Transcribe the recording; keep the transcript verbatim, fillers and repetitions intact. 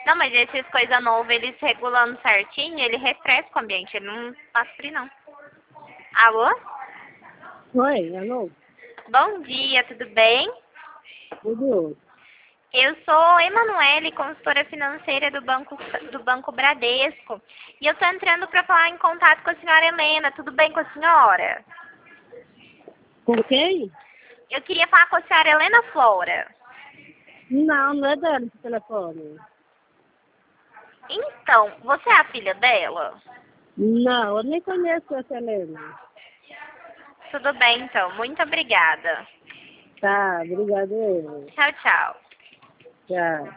Não, mas esses coisa nova, eles regulando certinho, ele refresca o ambiente, ele não passa frio, não. Alô? Oi, alô? Bom dia, tudo bem? Tudo? Eu sou Emanuele, consultora financeira do Banco, do Banco Bradesco. E eu estou entrando para falar em contato com a senhora Helena. Tudo bem com a senhora? Com quem? Eu queria falar com a senhora Helena Flora. Não, não é dela esse telefone. Então, você é a filha dela? Não, eu nem conheço essa Helena. Tudo bem, então. Muito obrigada. Tá, obrigado. eu. Tchau, tchau. Tchau.